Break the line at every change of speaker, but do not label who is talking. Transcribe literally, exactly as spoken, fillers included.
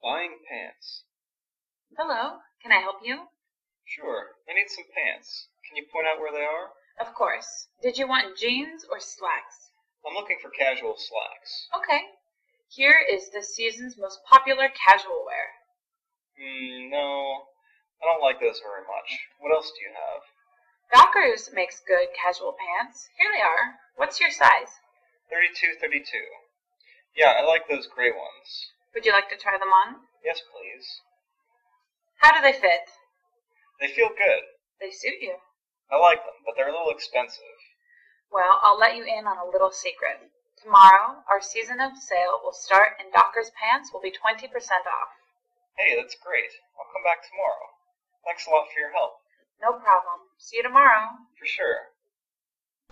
Buying pants.
Hello, can I help you?
Sure, I need some pants. Can you point out where they are?
Of course. Did you want jeans or slacks?
I'm looking for casual slacks.
Okay. Here is this season's most popular casual wear.
Hmm, no, I don't like those very much. What else do you have?
Dockers makes good casual pants. Here they are. What's your size?
thirty-two thirty-two. Yeah, I like those gray ones.
Would you like to try them on?
Yes, please.
How do they fit?
They feel good.
They suit you.
I like them, but they're a little expensive.
Well, I'll let you in on a little secret. Tomorrow, our season of sale will start and Dockers pants will be twenty percent off.
Hey, that's great. I'll come back tomorrow. Thanks a lot for your help.
No problem. See you tomorrow.
For sure.